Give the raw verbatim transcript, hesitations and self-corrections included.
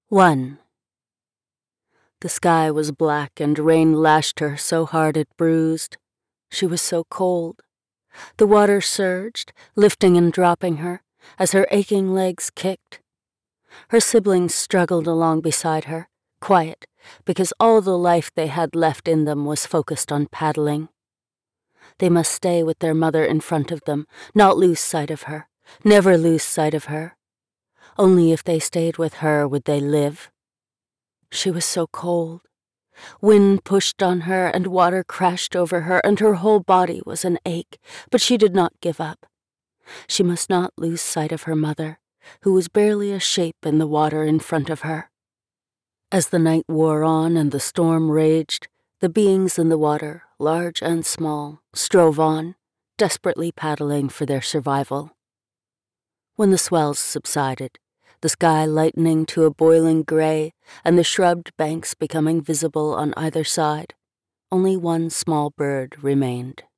One. The sky was black and rain lashed her so hard it bruised. She was so cold. The water surged, lifting and dropping her, as her aching legs kicked. Her siblings struggled along beside her, quiet, because all the life they had left in them was focused on paddling. They must stay with their mother in front of them, not lose sight of her, never lose sight of her. Only if they stayed with her would they live. She was so cold. Wind pushed on her and water crashed over her and her whole body was an ache, but she did not give up. She must not lose sight of her mother, who was barely a shape in the water in front of her. As the night wore on and the storm raged, the beings in the water, large and small, strove on, desperately paddling for their survival. When the swells subsided, the sky lightening to a boiling gray and the shrubbed banks becoming visible on either side, only one small bird remained.